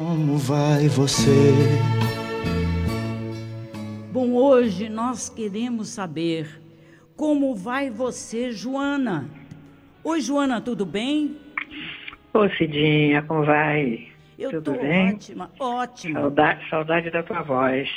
Como vai você? Bom, hoje nós queremos saber como vai você, Joana. Oi, Joana, tudo bem? Ô, Cidinha, como vai? Eu Tudo tô bem? ótima, ótima. Saudade da tua voz.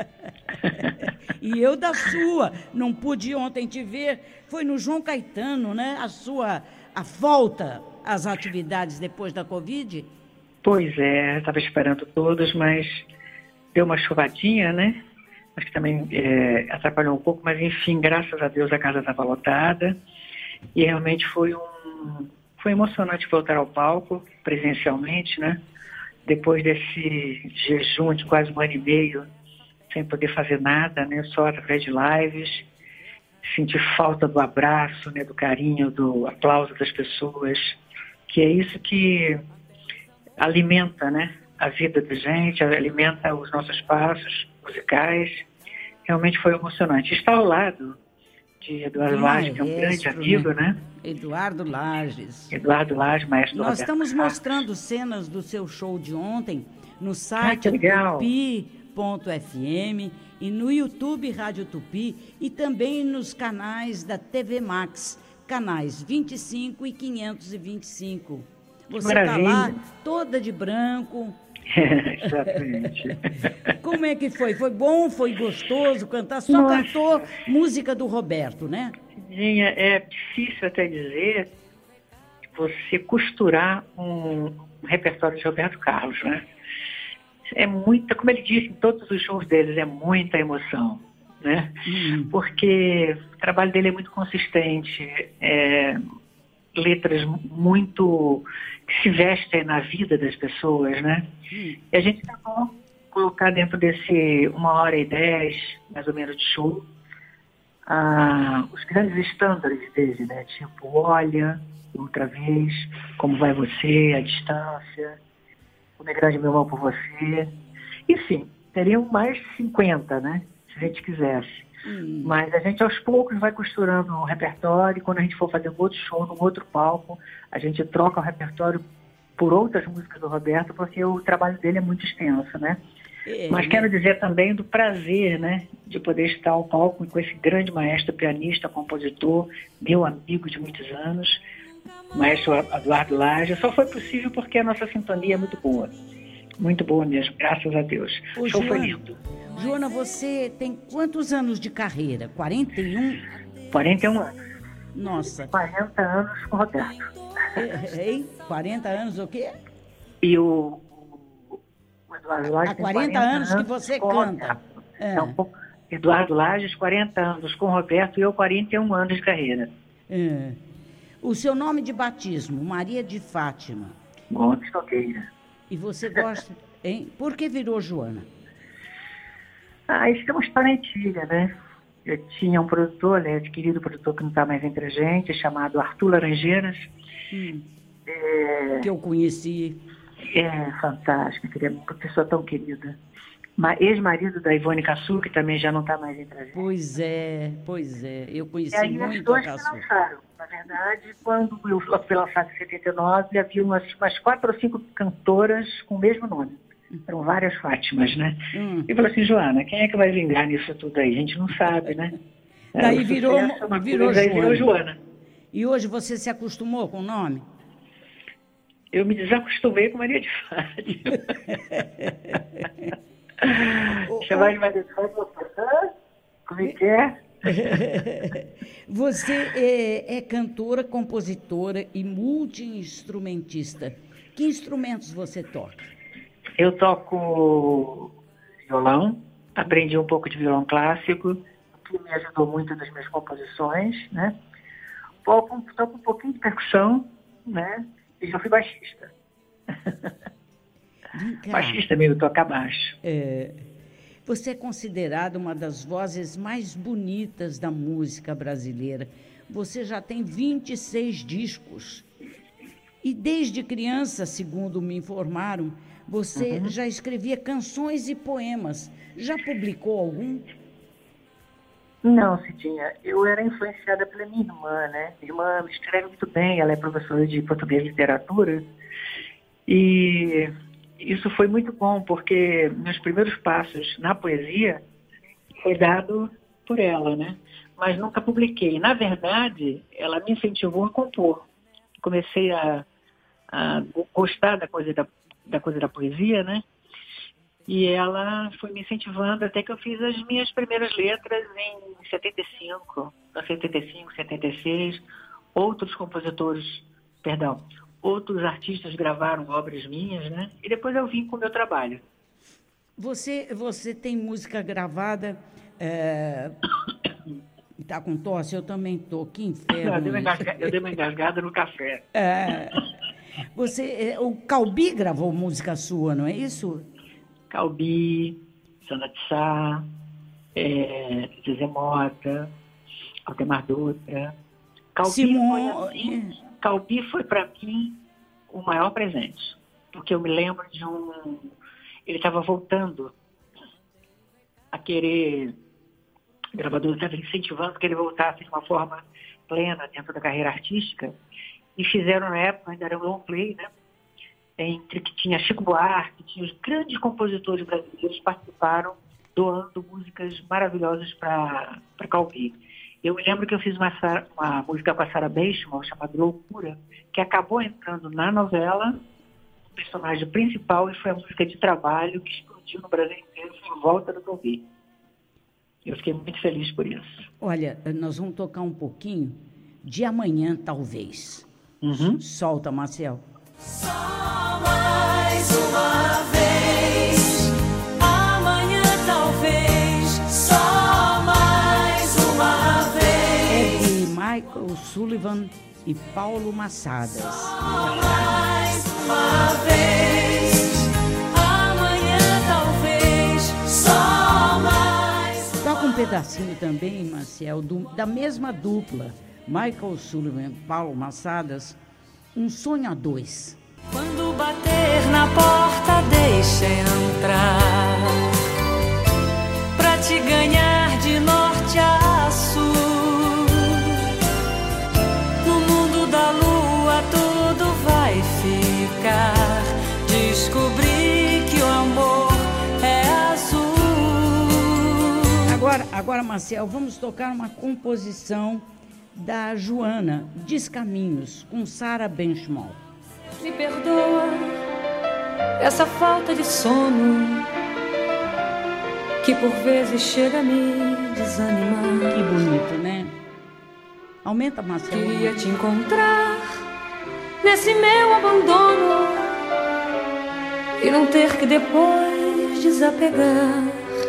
E eu da sua. Não pude ontem te ver. Foi no João Caetano, né? A volta às atividades depois da Covid. Pois é, estava esperando todos, mas deu uma chuvadinha, né? Acho que também atrapalhou um pouco, mas enfim, graças a Deus a casa estava lotada. E realmente foi emocionante voltar ao palco, presencialmente, né? Depois desse jejum de quase um ano e meio, sem poder fazer nada, né? Só através de lives, sentir falta do abraço, né? Do carinho, do aplauso das pessoas, que é isso que alimenta, né? A vida da gente, alimenta os nossos passos musicais. Realmente foi emocionante. Estar ao lado de Eduardo Lage, que é um grande amigo, né? Eduardo Lages. Eduardo Lage, maestro Nós Roberto estamos Carlos. mostrando cenas do seu show de ontem no que site legal. tupi.fm e no YouTube Rádio Tupi e também nos canais da TV Max, canais 25 e 525. Você está lá toda de branco. Exatamente. Como é que foi? Foi bom? Foi gostoso cantar? Só Nossa. cantou música do Roberto, né? Cidinha, é difícil até dizer você costurar um repertório de Roberto Carlos, né? É muita, como ele disse em todos os shows deles, é muita emoção, né? Porque o trabalho dele é muito consistente, letras muito que se vestem na vida das pessoas, né? E a gente tentou colocar dentro desse 1h10, mais ou menos, de show, os grandes estándares dele, né? Tipo, Olha, Outra Vez, Como Vai Você, A Distância, Como é Grande Meu Amor por Você. Enfim, teriam mais 50, né? Se a gente quisesse. Mas a gente aos poucos vai costurando o repertório e quando a gente for fazer um outro show, num outro palco, a gente troca o repertório por outras músicas do Roberto, porque o trabalho dele é muito extenso, né? Mas quero dizer também do prazer, né, de poder estar ao palco com esse grande maestro, pianista, compositor, meu amigo de muitos anos, maestro Eduardo Lage. Só foi possível porque a nossa sintonia é muito boa mesmo, graças a Deus. O show foi lindo. Joana, você tem quantos anos de carreira? 41? 41 anos. Nossa. 40 anos com o Roberto. 40 anos o quê? E o Eduardo Lage há 40 anos que você canta. Então, Eduardo Lage, 40 anos com o Roberto e eu 41 anos de carreira. O seu nome de batismo, Maria de Fátima. Gomes Nogueira. E você gosta, hein? Por que virou Joana? Isso é uma história antiga, né? Eu tinha um produtor, querido produtor que não está mais entre a gente, chamado Arthur Laranjeiras. Que eu conheci. Fantástico, ele é uma pessoa tão querida. Ex-marido da Ivone Cassu, que também já não está mais entre a gente. Pois é. Eu conheci aí muito a Cassu. Lançaram. Na verdade, quando eu fui lançado em 79, havia umas 4 ou 5 cantoras com o mesmo nome. Eram várias Fátimas, né? E falou assim, Joana, quem é que vai vingar nisso tudo aí? A gente não sabe, né? Daí virou Joana. E hoje você se acostumou com o nome? Eu me desacostumei com Maria de Fátima. Chamar de Maria de Fátima, como é que é? Você é cantora, compositora e multi-instrumentista. Que instrumentos você toca? Eu toco violão, aprendi um pouco de violão clássico, o que me ajudou muito nas minhas composições, né? Toco um pouquinho de percussão, né? E já fui baixista. Baixista mesmo, toca baixo. Você é considerada uma das vozes mais bonitas da música brasileira. Você já tem 26 discos. E desde criança, segundo me informaram, você já escrevia canções e poemas. Já publicou algum? Não, Cidinha. Eu era influenciada pela minha irmã, né? Minha irmã escreve muito bem, ela é professora de português e literatura. E isso foi muito bom, porque meus primeiros passos na poesia foi dado por ela, né? Mas nunca publiquei. Na verdade, ela me incentivou a compor. Comecei a gostar da coisa da poesia, né? E ela foi me incentivando até que eu fiz as minhas primeiras letras em 75, 76. Outros artistas gravaram obras minhas, né? E depois eu vim com o meu trabalho. Você tem música gravada... Tá com tosse? Eu também tô. Que inferno. Eu dei uma engasgada no café. O Calbi gravou música sua, não é isso? Calbi, Sandra de Sá, Zezé Mota, Aldemar Dutra. Calbi foi para mim o maior presente, porque eu me lembro de ele estava voltando a querer, o gravador estava incentivando que ele voltasse de uma forma plena dentro da carreira artística, e fizeram na época, ainda era um long play, né? Entre que tinha Chico Buarque, tinha os grandes compositores brasileiros participaram, doando músicas maravilhosas para Calbi. Eu me lembro que eu fiz uma música com a Sarah Benjamin, chamada Loucura, que acabou entrando na novela, o personagem principal, e foi a música de trabalho que explodiu no Brasil inteiro por volta do Calbi. Eu fiquei muito feliz por isso. Olha, nós vamos tocar um pouquinho de Amanhã, Talvez. Uhum. Solta, Marcel. Só mais uma vez, amanhã talvez, só mais uma vez. É de Michael Sullivan e Paulo Massadas. Só mais uma vez, amanhã talvez, só mais. Toca um pedacinho também, Marcel, da mesma dupla, Michael Sullivan e Paulo Massadas, Um Sonho a Dois. Quando bater na porta, deixa entrar, pra te ganhar de norte a sul. No mundo da lua tudo vai ficar, descobrir que o amor é azul. Agora, Marcel, vamos tocar uma composição da Joana, Descaminhos, com Sarah Benjamin. Me perdoa essa falta de sono que por vezes chega a me desanimar. Que bonito, né? Aumenta, Marcel. Queria te encontrar nesse meu abandono e não ter que depois desapegar.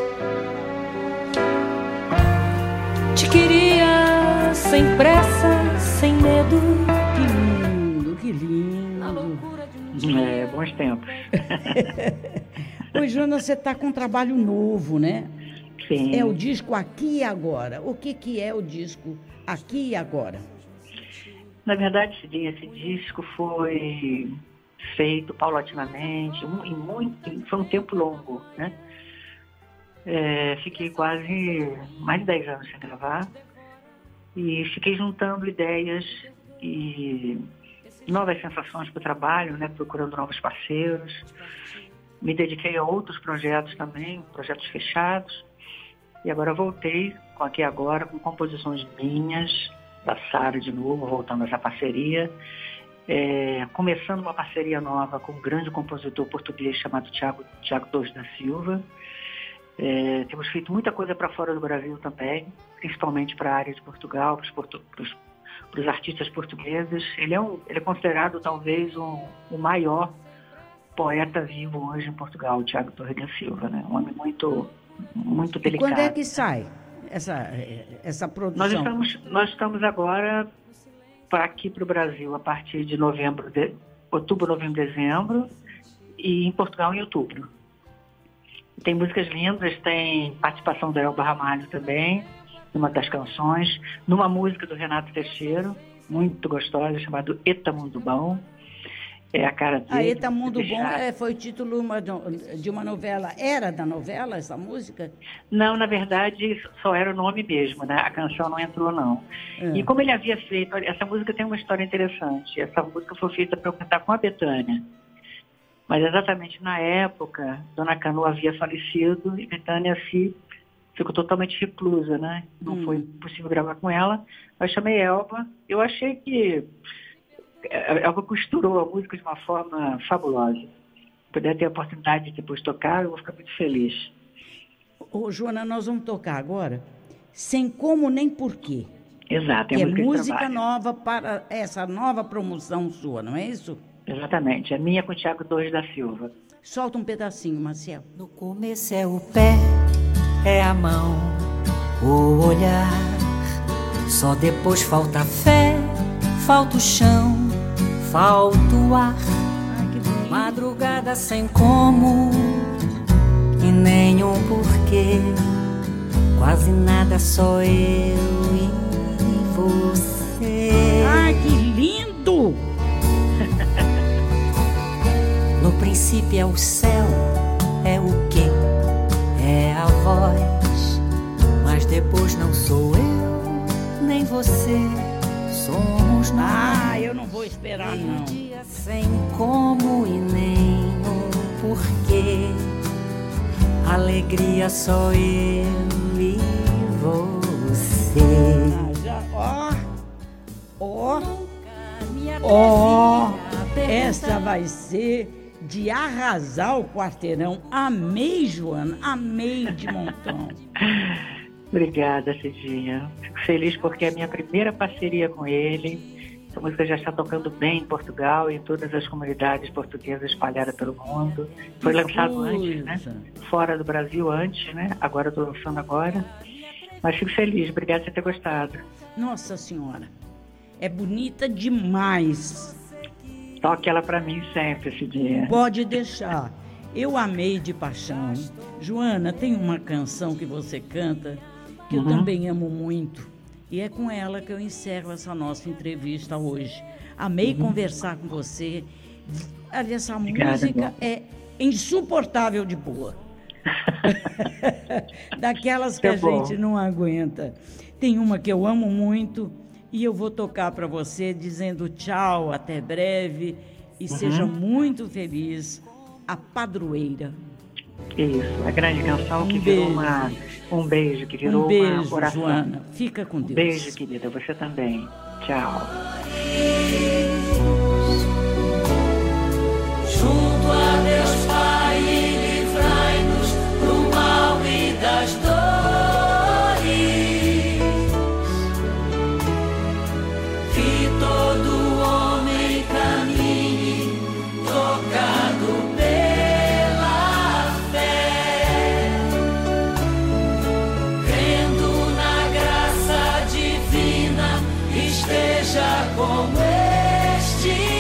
Te queria sem pressa, sem medo. Que lindo, que lindo. Bons tempos. Oi, Joana, você está com um trabalho novo, né? Sim. É o disco Aqui e Agora. O que é o disco Aqui e Agora? Na verdade, esse disco foi feito paulatinamente, foi um tempo longo, né? Fiquei quase mais de 10 anos sem gravar e fiquei juntando ideias e novas sensações para o trabalho, né? Procurando novos parceiros. Me dediquei a outros projetos também, projetos fechados. E agora voltei com Aqui e Agora, com composições minhas, da Sara de novo, voltando a essa parceria. Começando uma parceria nova com um grande compositor português chamado Tiago Torres da Silva. Temos feito muita coisa para fora do Brasil também, principalmente para a área de Portugal, para os artistas portugueses. Ele é considerado talvez o maior poeta vivo hoje em Portugal, o Tiago Torres da Silva, né? Um homem muito, muito delicado. E quando é que sai essa produção? Nós estamos agora aqui para o Brasil a partir de outubro, novembro, dezembro, e em Portugal em outubro. Tem músicas lindas, tem participação da Elba Ramalho também, numa das canções, numa música do Renato Teixeira, muito gostosa, chamada Eta Mundo Bom. É a cara dele. A Eta Mundo Bom foi o título de uma novela. Era da novela essa música? Não, na verdade, só era o nome mesmo, né? A canção não entrou, não. E como ele havia feito... Essa música tem uma história interessante. Essa música foi feita para eu cantar com a Bethânia. Mas exatamente na época, Dona Canu havia falecido e Betânia ficou totalmente reclusa, né? Não foi possível gravar com ela. Eu chamei Elba. Eu achei que a Elba costurou a música de uma forma fabulosa. Se puder ter a oportunidade de depois tocar, eu vou ficar muito feliz. Ô, Joana, nós vamos tocar agora Sem Como Nem Porquê. Exato. Que é música nova para essa nova promoção sua, não é isso? Exatamente. É minha com o Tiago Torres da Silva. Solta um pedacinho, Maciel. No começo é o pé, é a mão, o olhar. Só depois falta a fé, falta o chão, falta o ar. Madrugada sem como e nenhum porquê. Quase nada, só eu e você. Ai, que lindo! No princípio é o céu, é o quê? É a voz. Mas depois não sou eu, nem você. Somos nós. Ah, eu não vou esperar, não. Um dia sem como e nenhum porquê. Alegria só eu e você. Essa vai ser de arrasar o quarteirão. Amei, Joana, amei de montão. Obrigada, Cidinha. Fico feliz porque é a minha primeira parceria com ele. Essa música já está tocando bem em Portugal e em todas as comunidades portuguesas espalhadas pelo mundo. Foi lançado antes, né? Fora do Brasil antes, né? Agora estou lançando agora. Mas fico feliz. Obrigada por ter gostado. Nossa Senhora, é bonita demais. Toque ela para mim sempre, Cidinha. Pode deixar. Eu amei de paixão. Joana, tem uma canção que você canta que eu também amo muito. E é com ela que eu encerro essa nossa entrevista hoje. Amei conversar com você. Olha, essa música é insuportável de boa. Daquelas que a gente não aguenta. Tem uma que eu amo muito e eu vou tocar para você dizendo tchau, até breve e seja muito feliz. A Padroeira. Isso, a grande canção que virou um beijo, que virou uma oração. Joana, fica com Deus. Beijo, querida, você também. Tchau. Junto a Deus Pai, livrai-nos do mal e das dores. Que todo homem caminhe tocado pela fé, crendo na graça divina, esteja como este